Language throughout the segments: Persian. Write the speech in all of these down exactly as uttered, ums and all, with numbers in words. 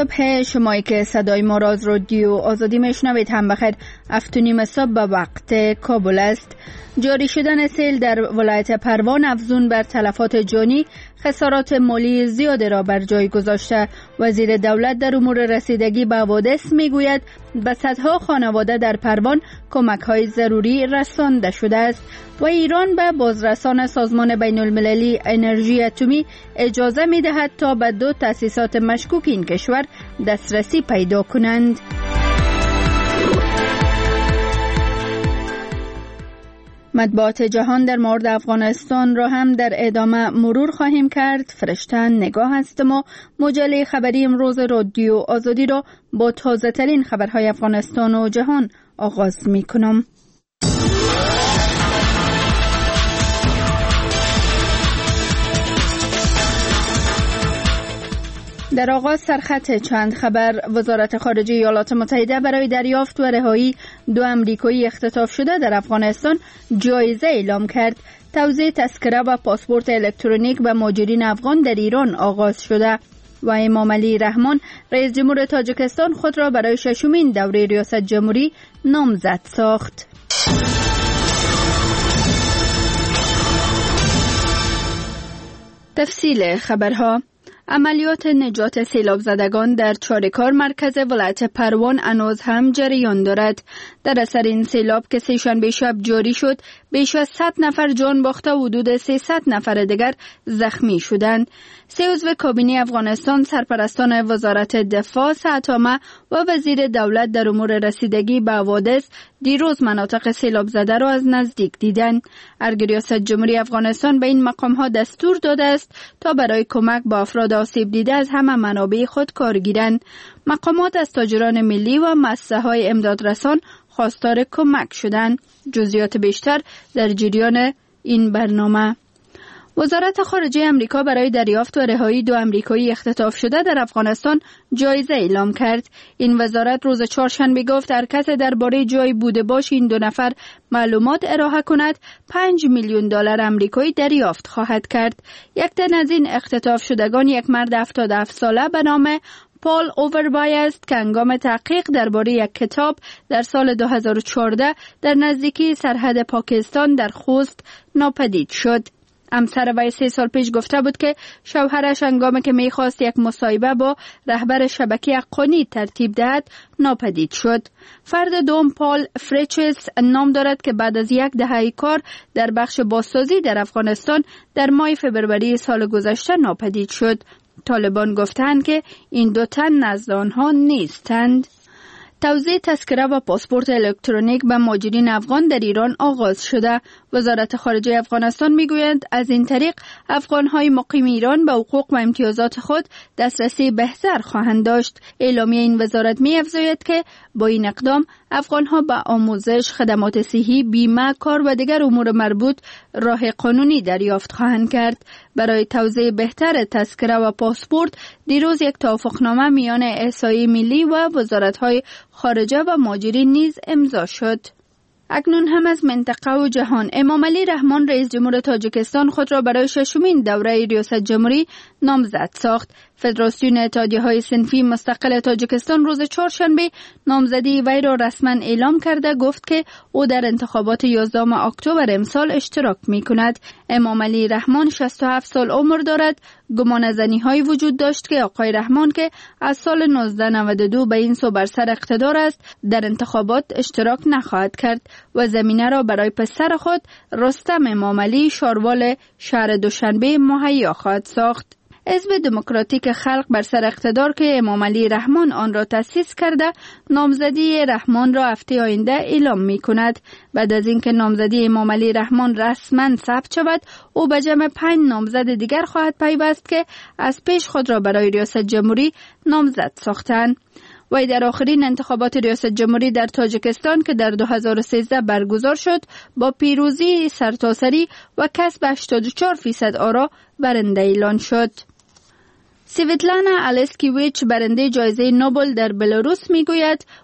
صبح شمایی که صدای ما را از رادیو آزادی میشنوید هم بخیر. هفت و نیم صبح به وقت کابل است. جاری شدن سیل در ولایت پروان افزون بر تلفات جانی خسارات مالی زیاد را بر جای گذاشته. وزیر دولت در امور رسیدگی به حوادث میگوید به صدها خانواده در پروان کمک های ضروری رسانده شده است و ایران به بازرسان سازمان بین المللی انرژی اتمی اجازه می دهد تا به دو تأسیسات مشکوک این کشور دسترسی پیدا کنند. مطبوعات جهان در مورد افغانستان را هم در ادامه مرور خواهیم کرد. فرشته نگاه هستم و مجله خبری امروز رادیو آزادی را با تازه ترین خبرهای افغانستان و جهان آغاز می کنم. در آغاز سرخط چند خبر. وزارت خارجه ایالات متحده برای دریافت و رهایی دو امریکایی اختطاف شده در افغانستان جایزه اعلام کرد. توزیع تذکره و پاسپورت الکترونیک به مهاجرین افغان در ایران آغاز شده و امام علی رحمان رئیس جمهور تاجیکستان خود را برای ششمین دوره ریاست جمهوری نامزد ساخت. تفصیل خبرها. عملیات نجات سیلاب زدگان در چارکار مرکز ولایت پروان هنوز هم جریان دارد. در اثر این سیلاب که سه‌شنبه شب جاری شد، بیش از صد نفر جان باخته و حدود سیصد نفر دیگر زخمی شدند. سه عضو کابینه افغانستان، سرپرستان وزارت دفاع، سعتامه و وزیر دولت در امور رسیدگی به حوادث دیروز مناطق سیلاب زده را از نزدیک دیدند. ارگ ریاست جمهوری افغانستان به این مقام ها دستور داده است تا برای کمک به افراد آسیب دیده از همه منابع خود کار گیرند. مقامات از تاجران ملی و مؤسسه های امدادرسان خواستار کمک شدند. جزئیات بیشتر در جریان این برنامه. وزارت خارجه امریکا برای دریافت و رهایی دو امریکایی اختطاف شده در افغانستان جایزه اعلام کرد. این وزارت روز چهارشنبه گفت هر کس درباره جای بوده باش این دو نفر معلومات ارائه کند پنج میلیون دلار آمریکایی دریافت خواهد کرد. یک تن از این اختطاف شدگان یک مرد هفتاد و هفت ساله به نام پال اووربای است که هنگام تحقیق درباره یک کتاب در سال دو هزار و چهارده در نزدیکی سرحد پاکستان در خوست ناپدید شد. همسر وی سه سال پیش گفته بود که شوهرش هنگامی که میخواست یک مصاحبه با رهبر شبکه حقانی ترتیب دهد ناپدید شد. فرد دوم پال فریچس نام دارد که بعد از یک دهه کار در بخش بازسازی در افغانستان در ماه فبروری سال گذشته ناپدید شد. طالبان گفتند که این دو تن نزد آنها نیستند. توزیع تذکره و پاسپورت الکترونیک به مهاجرین افغان در ایران آغاز شده. وزارت خارجه افغانستان میگوید از این طریق افغانهای مقیم ایران به حقوق و امتیازات خود دسترسی بهتر خواهند داشت. اعلامیه این وزارت می‌افزاید که با این اقدام افغانها به آموزش، خدمات صحی، بیمه، کار و دیگر امور مربوط راه قانونی دریافت خواهند کرد. برای توزیع بهتر تذکره و پاسپورت دیروز یک توافقنامه میان احصایه ملی و وزارت‌های خارجه و مهاجرین نیز امضا شد. اکنون هم از منطقه و جهان. امام علی رحمان رئیس جمهور تاجیکستان خود را برای ششمین دوره ریاست جمهوری نامزد ساخت. فدراسیون اتحادیه‌های صنفی مستقل تاجیکستان روز چهارشنبه نامزدی وی را رسما اعلام کرده گفت که او در انتخابات یازدهم اکتبر امسال اشتراک می‌کند. امام علی رحمان شصت و هفت سال عمر دارد. گمانه‌زنی‌هایی وجود داشت که آقای رحمان که از سال نوزده نود و دو به این سو بر سر اقتدار است در انتخابات اشتراک نخواهد کرد و زمینه را برای پسر خود رستم امام علی شاروال شهر دوشنبه مهیا خواهد ساخت. حزب دموکراتیک خلق بر سر اقتدار که امام علی رحمان آن را تأسیس کرده نامزدی رحمان را هفته آینده اعلام می کند. بعد از اینکه نامزدی امام علی رحمان رسما ثبت شود او به جمع پنج نامزد دیگر خواهد پیوست که از پیش خود را برای ریاست جمهوری نامزد ساختند. وی در آخرین انتخابات ریاست جمهوری در تاجیکستان که در دو هزار و سیزده برگزار شد با پیروزی سرتاسری و کسب هشتاد و چهار فیصد آرا برنده اعلان شد. سویتلانا السکیویچ برنده جایزه نوبل در بلاروس میگوید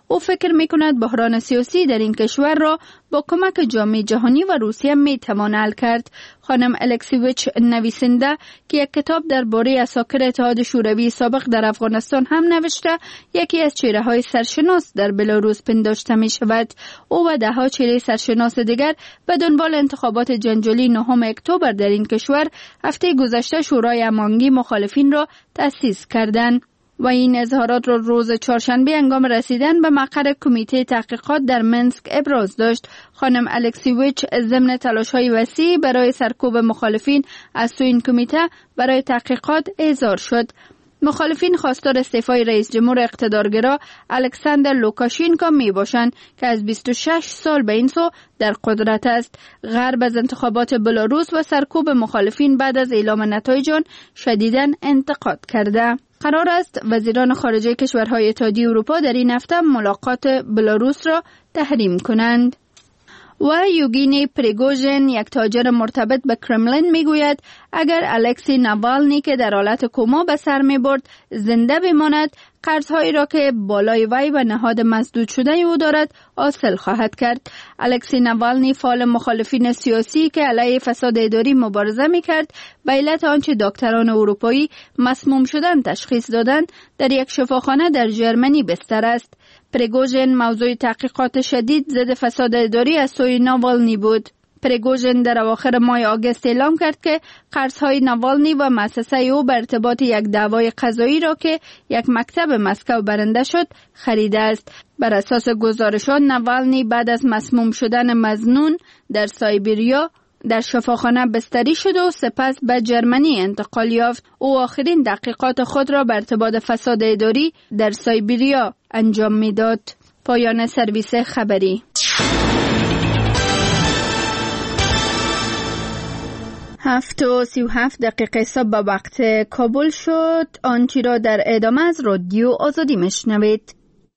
او فکر می کند بحران سیاسی در این کشور را با کمک جامعه جهانی و روسیه می توان حل کرد. خانم الکسیویچ نویسنده که یک کتاب درباره اساکر اتحاد شوروی سابق در افغانستان هم نوشته، یکی از چهره های سرشناس در بلاروس پنداشته می شود. او و ده ها چهره سرشناس دیگر به دنبال انتخابات جنجالی نهم اکتبر در این کشور هفته گذشته شورای هماهنگی مخالفین را تأسیس کردند و این اظهارات را روز چهارشنبه هنگام رسیدن به مقر کمیته تحقیقات در منسک ابراز داشت. خانم الکسیویچ ضمن تلاش‌های وسیع برای سرکوب مخالفین از سوی این کمیته برای تحقیقات احضار شد. مخالفین خواستار استعفای رئیس جمهور اقتدارگرا الکساندر لوکاشینکو می باشند که از بیست و شش سال به این سو در قدرت است. غرب از انتخابات بلاروس و سرکوب مخالفین بعد از اعلام نتایج آن شدیداً انتقاد کرده. قرار است وزیران خارجه کشورهای اتحادیه اروپا در این هفته ملاقات بلاروس را تحریم کنند. و یوگینی پریگوژن، یک تاجر مرتبط به کرملین، میگوید اگر الکسی ناوالنی که در حالت کما به سر می برد زنده بماند، قرضهایی را که بالای وی و نهاد مسدود شده او دارد حاصل خواهد کرد. الکسی ناوالنی فعال مخالفین سیاسی که علیه فساد اداری مبارزه می کرد به علت آنچه دکتران اروپایی مسموم شدن تشخیص دادند در یک شفاخانه در ژرمنی بستر است. پریگوژن موضوع تحقیقات شدید ضد فساد اداری از سوی ناوالنی بود. پریگوژن در اواخر ماه آگوست اعلام کرد که قرضهای ناوالنی و مؤسسه او به ارتباط یک دعوای قضایی را که یک مکتب مسکو برنده شد خریده است. بر اساس گزارشات ناوالنی بعد از مسموم شدن مظنون در سایبریا در شفاخانه بستری شد و سپس به ژرمنی انتقال یافت. او آخرین دقیقات خود را به ارتباط فساد اداری در سایبریا انجام میداد. پایان سرویس خبری. هفت و سی و هفت دقیقه صبح به وقت کابل شد. آنچه را در ادامه از رادیو آزادی مشنوید.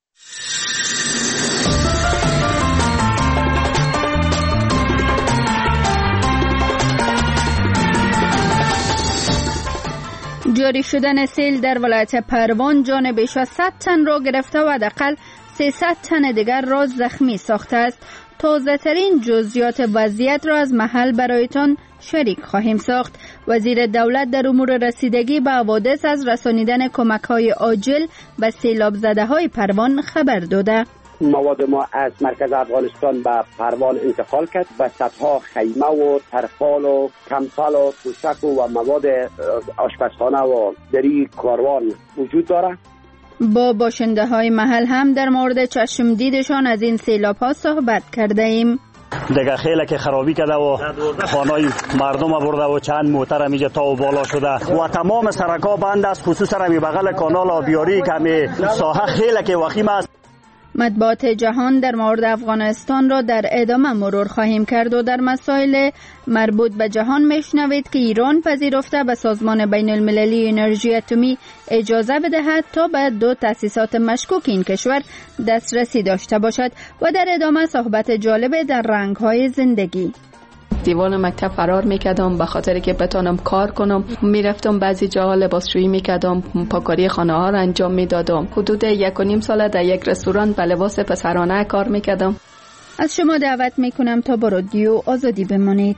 جاری شدن سیل در ولایت پروان جان بیش از صد تن را گرفته و حداقل سیصد تن دیگر را زخمی ساخته است. تازه ترین جزئیات وضعیت را از محل برایتان شریک خواهیم ساخت. وزیر دولت در امور رسیدگی به حوادث از رسانیدن کمک‌های عاجل به سیلاب زده های پروان خبر داده. مواد ما از مرکز افغانستان به پروان انتقال کرد و صدها خیمه و ترپال و کمپل و توشک و مواد آشپزخانه و دری کاروان وجود داره. با باشنده های محل هم در مورد چشم دیدشان از این سیلاب ها صحبت کرده ایم. دیگه خیلی که خرابی کرده و خانای مردم برده و چند موتر میجا تا و بالا شده و تمام سرکا بند است، خصوصا می بغل کانال آبیاری که می ساحه خیلی که وخیم است. مطبوعات جهان در مورد افغانستان را در ادامه مرور خواهیم کرد و در مسائل مربوط به جهان میشنوید که ایران پذیرفته به سازمان بین المللی انرژی اتمی اجازه بدهد تا به دو تأسیسات مشکوک این کشور دسترسی داشته باشد و در ادامه صحبت جالب در رنگ‌های زندگی. دیوان مکتب فرار میکردم به خاطر که بتانم کار کنم. میرفتم بعضی جاها لباسشویی میکردم، پاکاری خانه ها را انجام میدادم. حدود یک و نیم ساله در یک رستوران به لباس پسرانه کار میکردم. از شما دعوت میکنم تا با رادیو آزادی بمانید.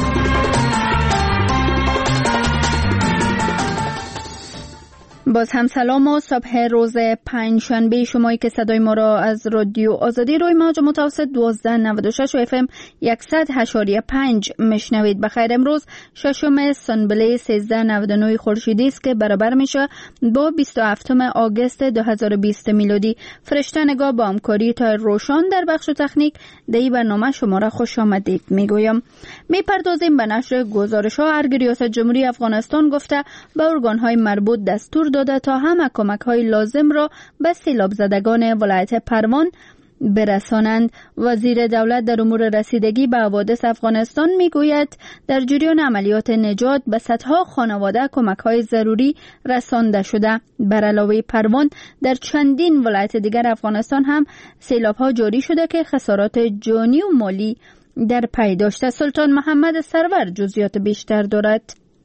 باز هم سلام و صبح روز پنجشنبه شمایی که صدای ما را از رادیو آزادی روی موج متوسط دوازده نود و شش و اف ام صد و هشت و پنج میشنوید. بخیر امروز ششم سنبله سیزده نود و نه خورشیدی است که برابر میشه با بیست و هفتم آگوست دو هزار و بیست میلادی. فرشته نگاه با همکاری تا روشان در بخش تکنیک دی برنامه شما را خوش آمدید میگویم. میپردازیم به نشر گزارش ها. ارگ ریاست جمهوری افغانستان گفته به ارگان های مربوط دستور داده تا همه کمک های لازم را به سیلاب زدگان ولایت پروان برسانند. وزیر دولت در امور رسیدگی به حوادث افغانستان میگوید در جریان عملیات نجات به صدها خانواده کمک های ضروری رسانده شده. بر علاوه پروان در چندین ولایت دیگر افغانستان هم سیلاب ها جاری شده که خسارات جانی و مالی در پی داشته. سلطان محمد سرور جزئیات بیشتر دارد.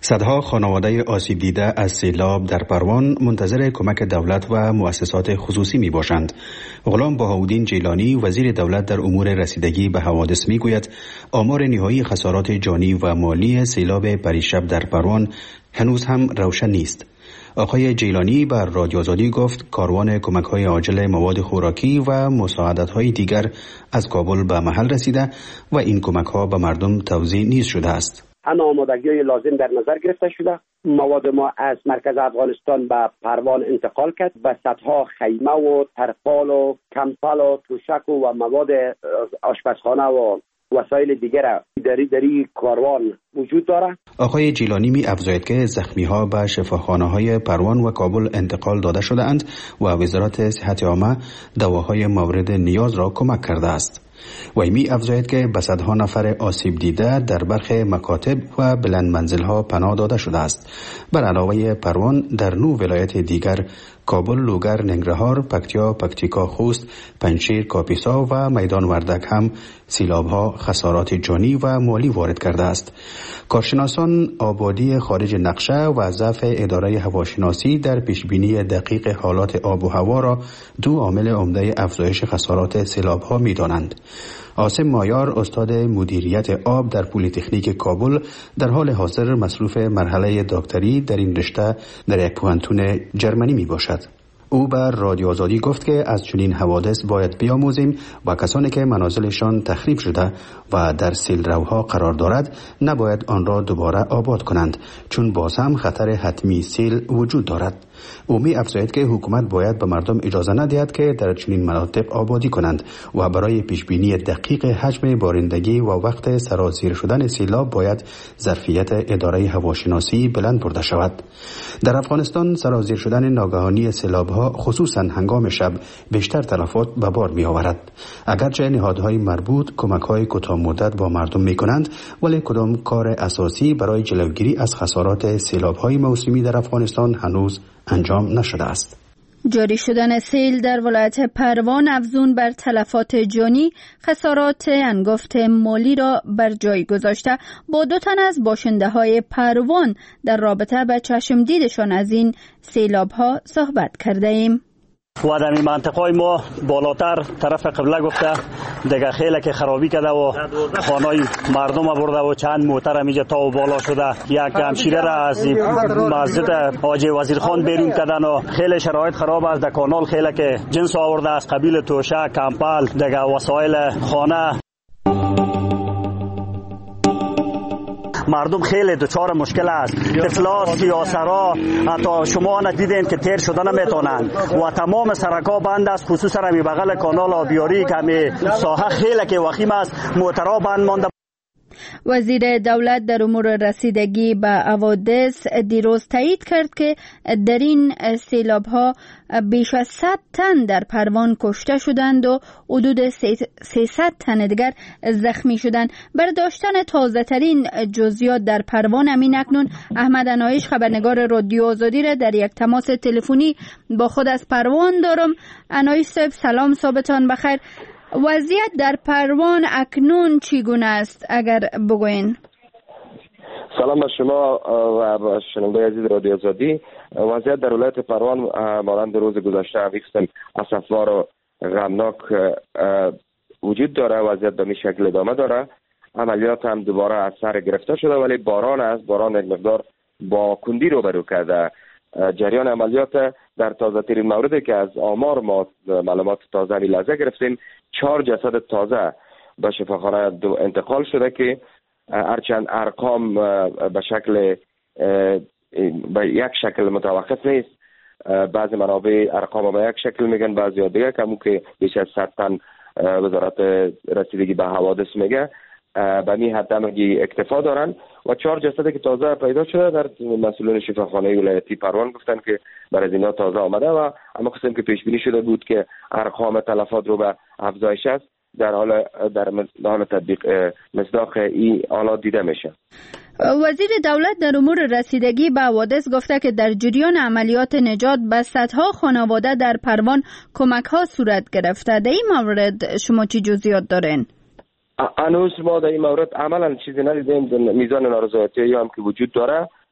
صدها خانواده آسیب دیده از سیلاب در پروان منتظر کمک دولت و مؤسسات خصوصی می باشند. غلام بهاءالدین جیلانی وزیر دولت در امور رسیدگی به حوادث می گوید آمار نهایی خسارات جانی و مالی سیلاب پریشب در پروان هنوز هم روشن نیست. آقای جیلانی بر رادیو آزادی گفت کاروان کمک‌های عاجل مواد خوراکی و مساعدت‌های دیگر از کابل به محل رسیده و این کمک‌ها به مردم توزیع نیز شده است. همه آمادگی‌های لازم در نظر گرفته شده. مواد ما از مرکز افغانستان به پروان انتقال کرد و صدها خیمه و ترپال و کمپل و توشک و مواد آشپزخانه و وسایل دیگر دری دری کاروان وجود داره. آقای جیلانی می افزاید که زخمی ها به شفاخانه های پروان و کابل انتقال داده شده اند و وزارت صحت عامه دواهای مورد نیاز را کمک کرده است. و می افزاید که به صدها نفر آسیب دیده در برخی مکاتب و بلند منزل ها پناه داده شده است. بر علاوه پروان در نو ولایت دیگر کابل، لوگر، ننگرهار، پکتیا، پکتیکا، خوست، پنجشیر، کاپیسا و میدان وردک هم سیلاب ها خسارات جانی و مالی وارد کرده است. کارشناسان آبادی خارج نقشه و ضعف اداره هواشناسی در پیشبینی دقیق حالات آب و هوا را دو عامل عمده افزایش خسارات سیلاب ها می دانند. عاصم مایار استاد مدیریت آب در پلی‌تکنیک کابل در حال حاضر مصروف مرحله دکتری در این رشته در یک پوهنتون جرمنی می باشد. او بر رادیو آزادی گفت که از چنین حوادث باید بیاموزیم و کسانی که منازلشان تخریب شده و در سیلروها قرار دارد نباید آن را دوباره آباد کنند، چون باز هم خطر حتمی سیل وجود دارد. او می افزاید که حکومت باید به مردم اجازه ندهد که در چنین مناطق آبادی کنند و برای پیشبینی دقیق حجم بارندگی و وقت سرازیر شدن سیلاب باید ظرفیت اداره هواشناسی بلند برده شود. در افغانستان سرازیر شدن ناگهانی سیلاب‌ها خصوصا هنگام شب بیشتر تلفات به بار می آورد. اگرچه نهادهای مربوط کمک‌های کوتاه مدت با مردم می کنند، ولی کدام کار اساسی برای جلوگیری از خسارات سیلاب‌های موسمی در افغانستان هنوز انجام نشده است. جاری شدن سیل در ولایت پروان افزون بر تلفات جانی خسارات انگفت مالی را بر جای گذاشته با دو تن از باشنده های پروان در رابطه به چشم دیدشان از این سیلاب ها صحبت کرده ایم. و در این منطقه ما بالاتر طرف قبله گفته دیگه خیلی که خرابی کرده و خانای مردم برده و چند موتر همیجا تا و بالا شده. یک همشیره را از مسجد حاجی وزیرخان بیرون کردن و خیلی شرایط خراب است. در کانال خیلی که جنس آورده از قبیل توشک، کمپل، دیگه وسایل خانه. مردم خیلی دچار مشکل است. طفلا، سیاسرا، حتی شما ندیدین که تیر شده نمیتونن و تمام سرکا بند است، خصوصا می بغل کانال آبیاری که می ساحه خیلی که وخیم است، موترها بند مانده. وزیر دولت در امور رسیدگی به حوادث دیروز تایید کرد که در این سیلاب ها بیش از صد تن در پروان کشته شدند و حدود سیصد تن دیگر زخمی شدند. بر داشتن تازه ترین جزئیات در پروان امین اکنون احمد انایش خبرنگار رادیو آزادی را در یک تماس تلفنی با خود از پروان دارم. انایش صاحب سلام، صبحتان بخیر. وضعیت در پروان اکنون چگونه است اگر بگوین؟ سلام به شما و شنونده عزیز رادیو آزادی. وضعیت در ولایت پروان مانند روز گذشته همیشه اسفبار و غمناک وجود داره. وضعیت به این شکل ادامه داره. عملیات هم دوباره از سر گرفته شده، ولی باران است. باران یک مقدار با کندی روبرو کرده. جریان عملیات در تازه ترین موردی که از آمار ما معلومات تازه می لحظه گرفتیم، چهار جسد تازه به شفاخانه انتقال شده که هرچند ارقام به شکل به یک شکل متوقف نیست. بعضی منابع ارقام به یک شکل میگن، بعضی دیگه کمو که بیش از صد تن وزارت رسیدگی به حوادث میگه. به می حد همگی اکتفا دارن و چهار جسد که تازه پیدا شده در مسئولین شفاخانه ولایتی پروان گفتن که برای اینا تازه آمده و اما قسم که پیش بینی شده بود که ارقام تلفات رو به افزایش است در حال در حال تطبیق مصداق این حالات دیده میشه. وزیر دولت در امور رسیدگی به حوادث گفته که در جریان عملیات نجات به صدها خانواده در پروان کمک ها صورت گرفته. در این مورد شما چی جزئیات دارین؟ هنوز ما در این مورد عملا چیزی ندیدیم. میزان نارضایتی هم که وجود داره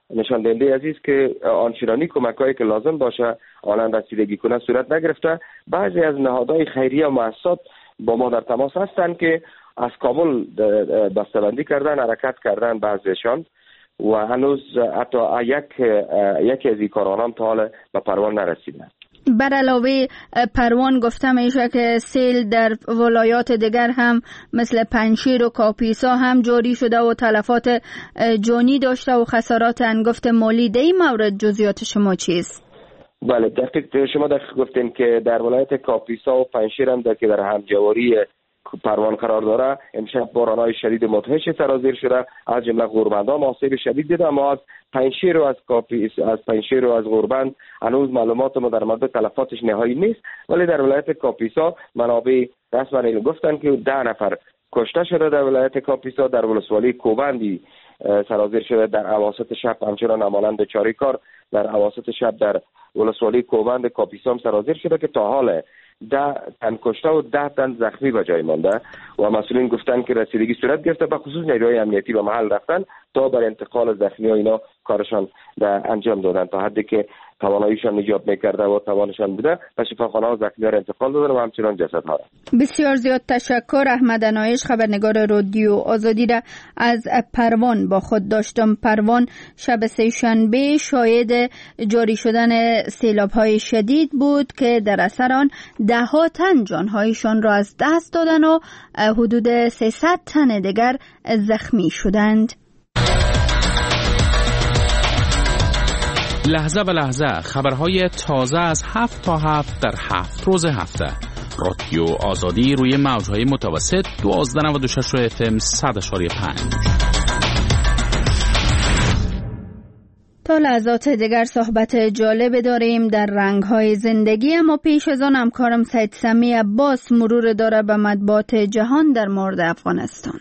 نشان دهنده عزیز که آنچنانی کمک‌هایی که لازم باشه آنان رسیدگی کنه صورت نگرفته. بعضی از نهادهای خیریه و مؤسسات با ما در تماس هستند که از کابل بسته‌بندی کردن، حرکت کردن بعضیشان و هنوز حتی یک یکی از این کارانان تا حال به پروان نرسیده. بر علاوه پروان گفته میشه که سیل در ولایات دیگر هم مثل پنجشیر و کاپیسا هم جاری شده و تلفات جانی داشته و خسارات انگفت مالی. در این مورد جزئیات شما چیست؟ بله دقیق شما دقیق گفتین که در ولایت کاپیسا و پنجشیر هم در که در همجواری پروان قرار داره امشب باران‌های شدید مدهش سرازیر شده، از جمله غوربندان آسیب شدید دیده. ما از پنجشیر و از کاپیس از پنجشیر و از غوربند هنوز معلومات ما در مورد تلفاتش نهایی نیست، ولی در ولایت کاپیسا منابع رسما گفتن که ده نفر کشته شده در ولایت کاپیسا. در ولسوالی کوبندی سرازیر شده در اواسط شب، همچنان همانند چاریکار در اواسط شب در ولسوالی کوبند کاپیسا هم سرازیر شده که تا حال ده تن کشته و ده تن زخمی به جای مانده و مسئولین گفتن که رسیدگی صورت گرفته، به خصوص نیروهای امنیتی به محل رفتن تا بر انتقال زخمی ها اینا کارشان در انجام دادن تا حدی که تواناییشان نجات میکرده و توانشان بوده و شفاخانه ها زخمی ها را انتقال دادن و همچنان جسد ها. بسیار زیاد تشکر. احمد انایش، خبرنگار رادیو آزادی را از پروان با خود داشتم. پروان شب سه‌شنبه شاهد جاری شدن سیلاب های شدید بود که در اثر آن ده ها تن جانهایشان را از دست دادن و حدود سیصد تن دیگر زخمی شدند. لحظه به لحظه خبرهای تازه از هفت تا هفت در هفت روز هفته. رادیو آزادی روی موجهای متوسط دوازده نود و شش اف ام صد اشاری پنج. تا لحظات دیگر صحبت جالب داریم در رنگ‌های زندگی، اما پیش از آن همکارم سید سمی عباس مرور داره به مطبوعات جهان در مورد افغانستان.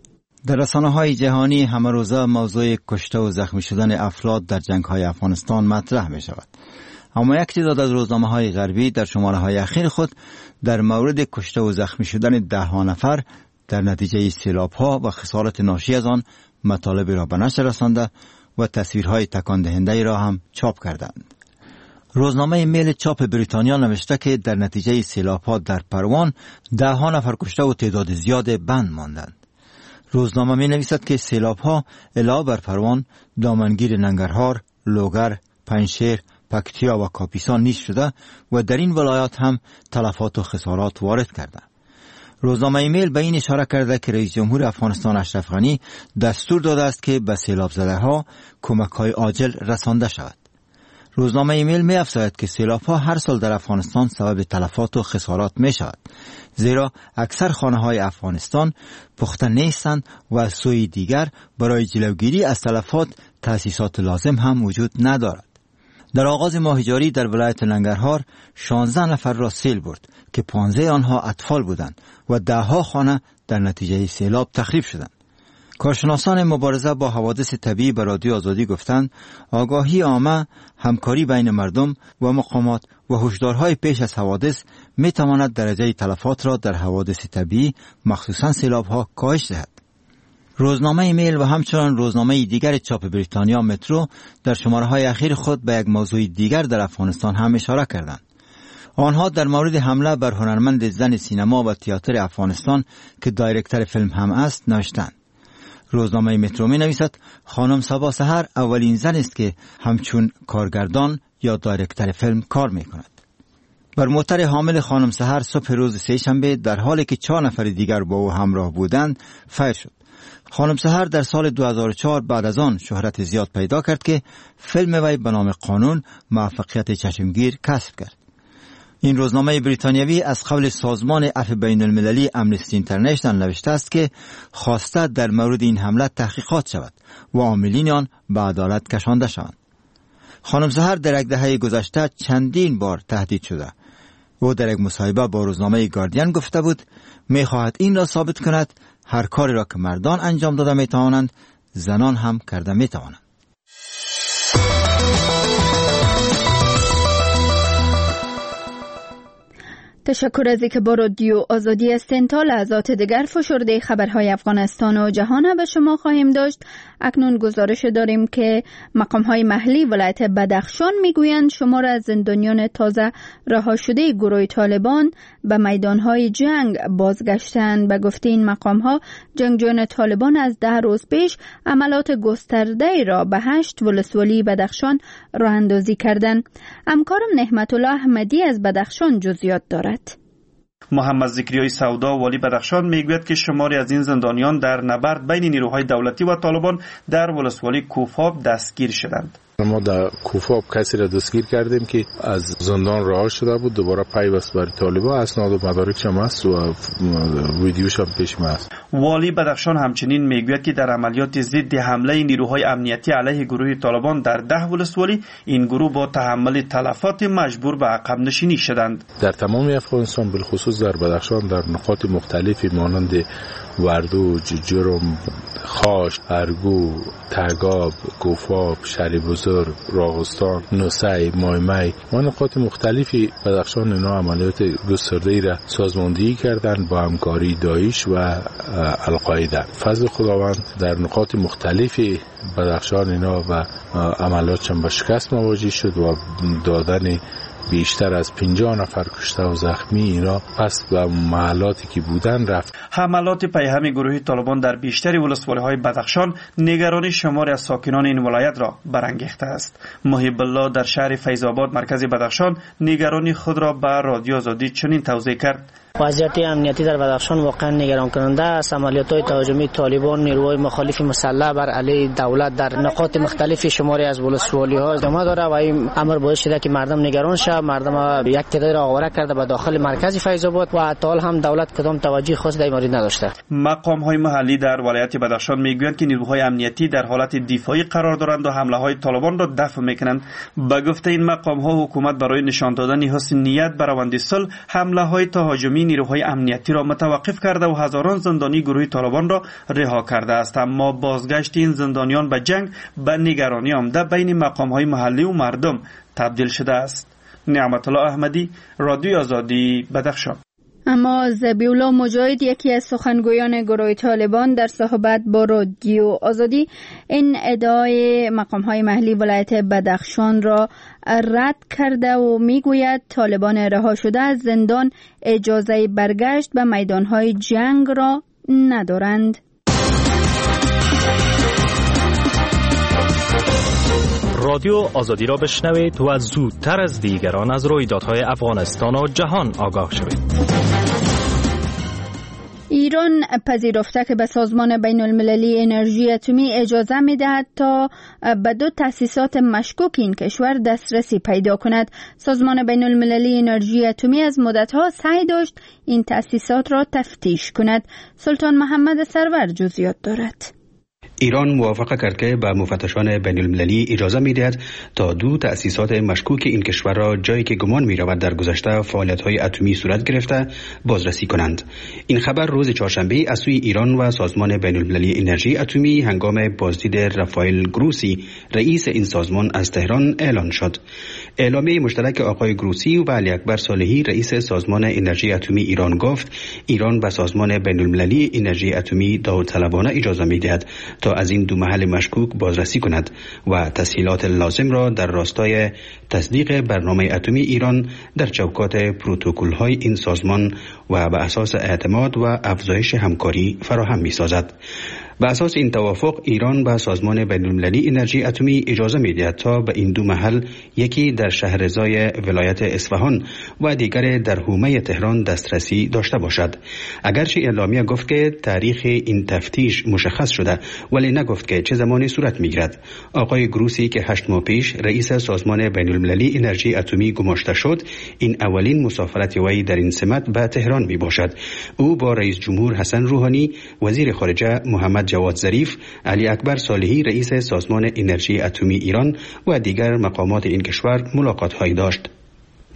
در رسانه‌های جهانی همه روزه موضوع کشته و زخمی شدن افراد در جنگ‌های افغانستان مطرح می‌شود. اما یک تعداد از روزنامه‌های غربی در شماره‌های اخیر خود در مورد کشته و زخمی شدن ده ها نفر در نتیجه سیلاب‌ها و خسارات ناشی از آن مطالب را به نشر رسانده و تصویرهای تکان دهنده را هم چاپ کردند. روزنامه میل چاپ بریتانیا نوشته که در نتیجه سیلاب‌ها در پروان ده ها نفر کشته و تعداد زیاد بند ماندند. روزنامه می نویسد که سیلاب ها علاوه بر پروان، دامنگیر ننگرهار، لوگر، پنجشیر، پکتیا و کاپیسا نیز شده و در این ولایات هم تلفات و خسارات وارد کرده. روزنامه ایمیل به این اشاره کرده که رئیس جمهور افغانستان اشرف غنی دستور داده است که به سیلاب زده ها کمک های عاجل رسانده شود. روزنامه ایمیل می افزاید که سیلاب ها هر سال در افغانستان سبب تلفات و خسارات می شود، زیرا اکثر خانه های افغانستان پخته نیستند و از سوی دیگر برای جلوگیری از تلفات تأسیسات لازم هم وجود ندارد. در آغاز ماه جاری در ولایت ننگرهار شانزده نفر را سیل برد که پانزده آنها اطفال بودند و ده ها خانه در نتیجه سیلاب تخریب شدند. کارشناسان مبارزه با حوادث طبیعی به رادیو آزادی گفتند آگاهی عامه، همکاری بین مردم و مقامات و هشدارهای پیش از حوادث می تواند درجه تلفات را در حوادث طبیعی مخصوصاً سیلاب‌ها کاهش دهد. روزنامه ایمیل و همچنان روزنامه دیگر چاپ بریتانیا مترو در شماره‌های اخیر خود به یک موضوع دیگر در افغانستان هم اشاره کردند. آنها در مورد حمله بر هنرمند زن سینما و تئاتر افغانستان که دایرکتور فیلم هم است نوشتند. روزنامه مترو می نویسد خانم صبا سحر اولین زن است که همچون کارگردان یا دایرکتور فیلم کار می کند. بر موتر حامل خانم سحر صبح روز سه‌شنبه در حالی که چهار نفر دیگر با او همراه بودند فیر شد. خانم سحر در سال دو هزار و چهار بعد از آن شهرت زیاد پیدا کرد که فیلم وی به نام قانون موفقیت چشمگیر کسب کرد. این روزنامه بریتانیوی از قول سازمان عفو بین المللی امنستی اینترنشنال نوشته است که خواسته در مورد این حمله تحقیقات شود و عاملین آن به عدالت کشانده شوند. خانم سحر در یک دهه گذشته چندین بار تهدید شده. او در یک مصاحبه با روزنامه گاردین گفته بود می‌خواهد این را ثابت کند هر کاری را که مردان انجام داده می‌توانند زنان هم کرده می‌توانند. تشکر از اینکه با رادیو آزادی هستین. تا لحظات دیگر فشرده خبرهای افغانستان و جهان به شما خواهیم داشت. اکنون گزارش داریم که مقام‌های محلی ولایت بدخشان میگویند شمار از زندانیان تازه رها شده گروه طالبان به میدانهای جنگ بازگشتند. به گفته این مقام‌ها جنگجویان طالبان از ده روز پیش عملیات گسترده را به هشت ولسوالی بدخشان راه اندازی کردند. همکارم نعمت الله احمدی از بدخشان جزئیات دارد. محمد ذکریای سودا والی بدخشان میگوید که شماری از این زندانیان در نبرد بین نیروهای دولتی و طالبان در ولسوالی کوفاب دستگیر شدند. ما در کوفاب کسی را دستگیر کردیم که از زندان رها شده بود، دوباره پیوست بر طالبان، اسناد و مدارکش هم هست و ویدیوش هم پیش ما هست. والی بدخشان همچنین میگوید که در عملیات ضد حمله نیروهای امنیتی علیه گروه طالبان در ده ولسوالی این گروه با تحمل تلفات مجبور به عقب نشینی شدند. در تمام افغانستان بالخصوص در بدخشان در نقاط مختلفی مانند وردو، جرم، خاش، ارگو، ترگاب، کوفاب، شریبزر، راغستان، نوسی، مایمی و نقاط مختلفی بدخشان اینا عملیات گسترده‌ای را سازماندهی کردند با همکاری داعش و القاعده. فضل خداوند در نقاط مختلفی بدخشان اینا و عملیاتشان به شکست مواجه شد و دادن بیشتر از پنجاه نفر کشته و زخمی اینا پس به محلاتی که بودن رفت. حملات پیهمی گروه طالبان در بیشتر ولسوالی‌های بدخشان نگرانی شماری از ساکنان این ولایت را برانگیخته است. محب الله در شهر فیض‌آباد مرکز بدخشان نگرانی خود را به رادیو آزادی چنین توضیح کرد: وضعیت امنیتی در بدخشان واقعا نگران کننده است. عملیات‌های تهاجمی طالبان نیروهای مخالف مسلح بر علیه دولت در نقاط مختلف شماری از ولسوالی‌ها ادامه داره و این امر باعث شده که مردم نگران شوند. مردم یک تعداد را آواره کرده به داخل مرکز فیض‌آباد و تا حال هم دولت کدام توجه خاصی در این مورد نداشته. مقام‌های محلی در ولایت بدخشان میگویند که نیروهای امنیتی در حالت دفاعی قرار دارند و حمله‌های طالبان را دفع می‌کنند. به گفته این مقام‌ها حکومت برای نشان دادن حسن نیت بر روند صلح حمله‌های تهاجمی نیروهای امنیتی را متوقف کرده و هزاران زندانی گروه طالبان را رها کرده است. اما بازگشت این زندانیان به جنگ به نگرانی عمده بین مقام‌های محلی و مردم تبدیل شده است. نعمت الله احمدی، رادیو آزادی، بدخشان. اما ذبیح‌الله مجاهد، یکی از سخنگویان گروه طالبان، در صحبت با رادیو آزادی این ادعای مقام‌های محلی ولایت بدخشان را رد کرده و میگوید طالبان رها شده از زندان اجازه برگشت به میدان‌های جنگ را ندارند. رادیو آزادی را بشنوید و زودتر از دیگران از رویدادهای افغانستان و جهان آگاه شوید. ایران پذیرفته که به سازمان بین المللی انرژی اتمی اجازه می دهد تا به دو تأسیسات مشکوک این کشور دسترسی پیدا کند. سازمان بین المللی انرژی اتمی از مدتها سعی داشت این تأسیسات را تفتیش کند. سلطان محمد سرور جزئیات دارد. ایران موافقه کرد که به مفتشان بین المللی اجازه می دهد تا دو تأسیسات مشکوک این کشور را جایی که گمان می رود در گذشته فعالیت‌های اتمی صورت گرفته بازرسی کنند. این خبر روز چهارشنبه از سوی ایران و سازمان بین المللی انرژی اتمی هنگام بازدید رافائل گروسی رئیس این سازمان از تهران اعلان شد. اعلامیه مشترک آقای گروسی و علی اکبر صالحی رئیس سازمان انرژی اتمی ایران گفت ایران به سازمان بین المللی انرژی اتمی داوطلبانه اجازه می دهد تا از این دو محل مشکوک بازرسی کند و تسهیلات لازم را در راستای تصدیق برنامه اتمی ایران در چوکات پروتکل‌های این سازمان و به اساس اعتماد و افزایش همکاری فراهم می‌سازد. به اساس این توافق ایران به سازمان بین‌المللی انرژی اتمی اجازه می‌دهد تا به این دو محل، یکی در شهرضای ولایت اصفهان و دیگر در حومه تهران دسترسی داشته باشد. اگرچه اعلامیه گفت که تاریخ این تفتیش مشخص شده ولی نگفت که چه زمانی صورت می‌گیرد. آقای گروسی که هشت ماه پیش رئیس سازمان بین‌المللی انرژی اتمی گماشته شد، این اولین مسافرت وی در این سمت به تهران میباشد. او با رئیس جمهور حسن روحانی، وزیر خارجه محمد جواد ظریف، علی اکبر صالحی رئیس سازمان انرژی اتمی ایران و دیگر مقامات این کشور ملاقات هایی داشت.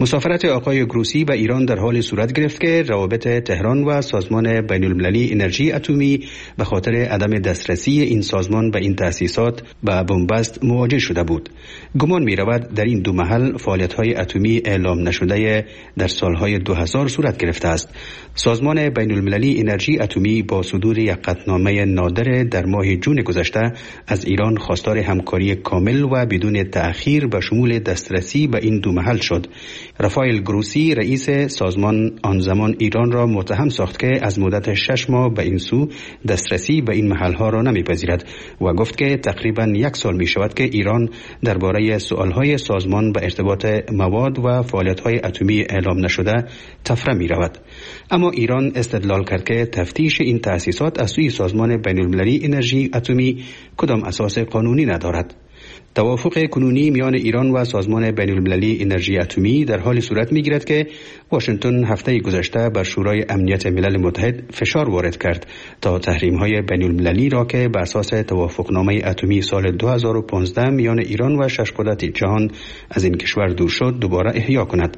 مسافرت آقای گروسی به ایران در حال صورت گرفت که روابط تهران و سازمان بین المللی انرژی اتمی به خاطر عدم دسترسی این سازمان به این تأسیسات به بنبست مواجه شده بود. گمان می رود در این دو محل فعالیت‌های اتمی اعلام نشده در سالهای دو هزار صورت گرفته است. سازمان بین المللی انرژی اتمی با صدور یک قطعنامه نادر در ماه جون گذشته از ایران خواستار همکاری کامل و بدون تأخیر به شمول دسترسی به این دو محل شد. رافائل گروسی رئیس سازمان آن زمان ایران را متهم ساخت که از مدت شش ماه به این سو دسترسی به این محلها را نمیپذیرد و گفت که تقریبا یک سال می شود که ایران درباره سؤالهای سازمان به ارتباط مواد و فعالیت‌های اتمی اعلام نشده تفره می رود. اما ایران استدلال کرد که تفتیش این تأسیسات از سوی سازمان بین المللی انرژی اتمی کدام اساس قانونی ندارد. توافق کنونی میان ایران و سازمان بین المللی انرژی اتمی در حال صورت میگیرد که واشنگتن هفته گذشته بر شورای امنیت ملل متحد فشار وارد کرد تا تحریم‌های بین المللی را که بر اساس توافقنامه اتمی سال دو هزار و پانزده میان ایران و شش قدرت جهان از این کشور دور شد دوباره احیا کند.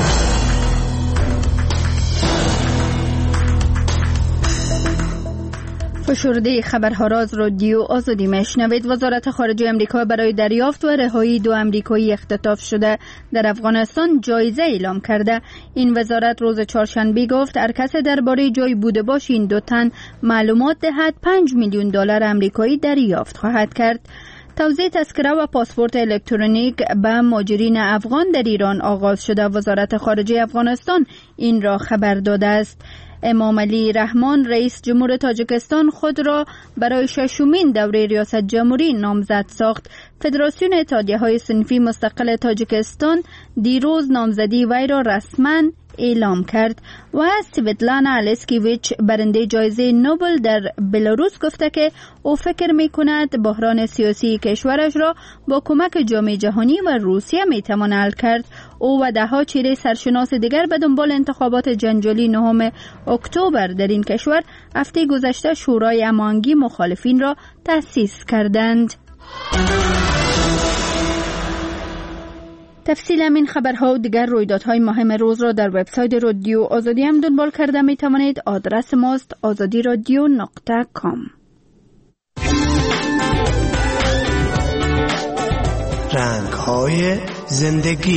فشرده خبرها را از رادیو آزادی میشنوید. وزارت خارجه امریکا برای دریافت و رهایی دو امریکایی اختطاف شده در افغانستان جایزه اعلام کرده. این وزارت روز چهارشنبه گفت هر کس درباره جای بوده باش این دو تن معلومات دهد پنج میلیون دلار امریکایی دریافت خواهد کرد. توزیع تذکره و پاسپورت الکترونیک به مهاجرین افغان در ایران آغاز شده. وزارت خارجه افغانستان این را خبر داده است. امام علی رحمان رئیس جمهور تاجیکستان خود را برای ششمین دوره ریاست جمهوری نامزد ساخت. فدراسیون اتحادیه‌های صنفی مستقل تاجیکستان دیروز نامزدی وی را رسما اعلام کرد و سویتلانا السکیویچ برنده جایزه نوبل در بلاروس گفته که او فکر می کند بحران سیاسی کشورش را با کمک جامعه جهانی و روسیه می توان حل کرد. او و ده ها چهره سرشناس دیگر به دنبال انتخابات جنجالی نهم اکتبر در این کشور هفته گذشته شورای امانگی مخالفین را تأسیس کردند. تفصیل این خبرها و دیگر رویدادهای مهم روز را در وبسایت رادیو آزادی هم دنبال کرده می توانید. آدرس ماست آزادی رادیو نقطه کام. رنگ‌های زندگی.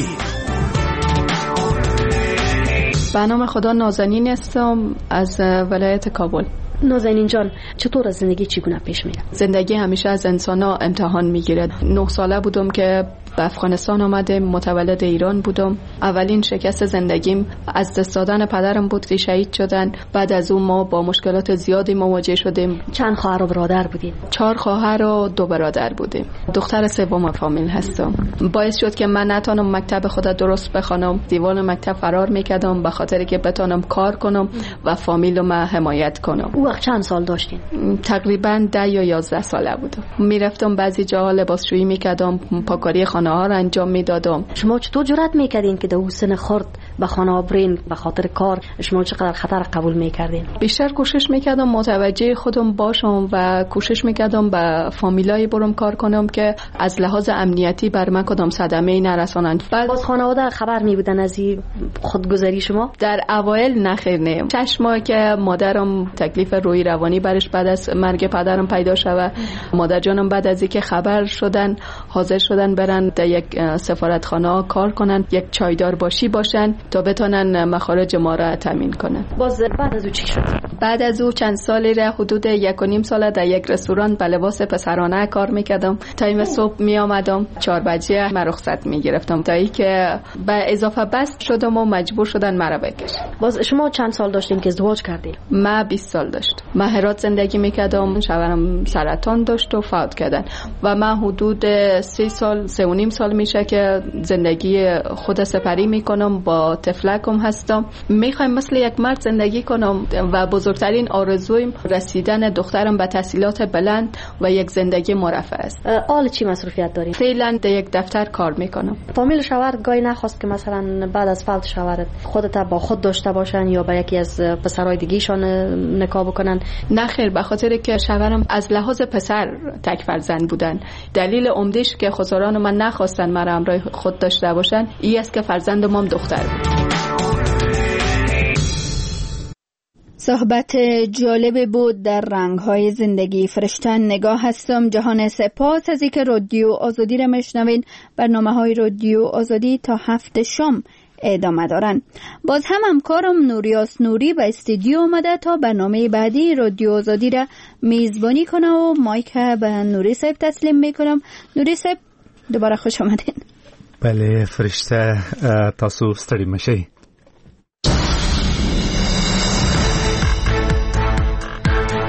به نام خدا نازنین هستم از ولایت کابل. نازنین جان، چطور از زندگی چگونه پیش میره؟ زندگی همیشه از انسان‌ها امتحان میگیره. نه ساله بودم که به افغانستان آمدم، متولد ایران بودم. اولین شکست زندگیم از دست دادن پدرم بود که شهید شدن. بعد از اون ما با مشکلات زیادی مواجه شدیم. چند خواهر و برادر بودید؟ چهار خواهر و دو برادر بودیم. دختر سوم فامیل هستم. باعث شد که من نتونم مکتب خود درست بخوانم. دیوان مکتب فرار میکردم به خاطر که بتونم کار کنم و فامیلم حمایت کنم. او وقت چند سال داشتین؟ تقریبا ده یا یازده ساله بودم. میرفتم بعضی جاها لباسشویی میکردم، پاکاری خانه ها را انجام میدادم. شما چطور جرأت میکردین که در سن خرد به خانه برین به خاطر کار؟ شما چقدر خطر قبول میکردین؟ بیشتر کوشش میکردم متوجه خودم باشم و کوشش میکردم به فامیلای برم کار کنم که از لحاظ امنیتی بر من کدام صدمه‌ای نرسانند. باز خانواده خبر میبودن از این خودگذری شما؟ در اوایل نخیر نه. شش ماه که مادرم تکلیف روحی روانی برش بعد از مرگ پدرم پیدا شوه، مادر جانم بعد از اینکه خبر شدن حاضر شدن برن در یک سفارتخانه کار کنن، یک چایدار باشی باشن تا بتونن مخارج ما را تامین کنن. باز بعد از او چی شد؟ بعد از او چند سالی را حدود یک و نیم سال در یک رستوران به لباس پسرانه کار میکردم. تایم صبح می آمدم چهار بجه من رخصت میگرفتم تا اینکه به اضافه بست شدم و مجبور شدن مرا بکشن. باز شما چند سال داشتین که ازدواج کردین؟ من بیست سال داشت. من هرات زندگی میکردم. شوهرم سرطان داشت و فوت کردن و من حدود سه سال سه و نیم سال میشه که زندگی خود سپری میکنم با با تفلکم هستم. میخوایم مثل یک مرد زندگی کنم و بزرگترین آرزویم رسیدن دخترم به تحصیلات بلند و یک زندگی مرفه است. حال چی مصروفیت داری؟ فعلا در یک دفتر کار میکنم. فامیل شوهر گاهی نخواست که مثلا بعد از فوت شوهرت خودت با خود داشته باشن یا با یکی از پسرای دیگه‌شان نکاح بکنن؟ نه خیر، به خاطر که شوهرم از لحاظ پسر تک فرزند بودن. دلیل عمده‌اش که خسران من نخواستن مرا همراه خود داشته باشن این است که فرزند مام دختر بود. صحبت جالب بود در رنگ‌های زندگی. فرشته نگاه هستم. جهان سپاس از اینکه رادیو آزادی را میشنوین. برنامه‌های رادیو آزادی تا هفت شام ادامه دارن. باز هم همکارم نوریاس نوری به استودیو آمده تا برنامه بعدی رادیو آزادی را میزبانی کنه و مایک به نوری صاحب تسلیم میکنم. نوری صاحب دوباره خوش آمدین. بله فرشته، تاسو ستړي مشئ.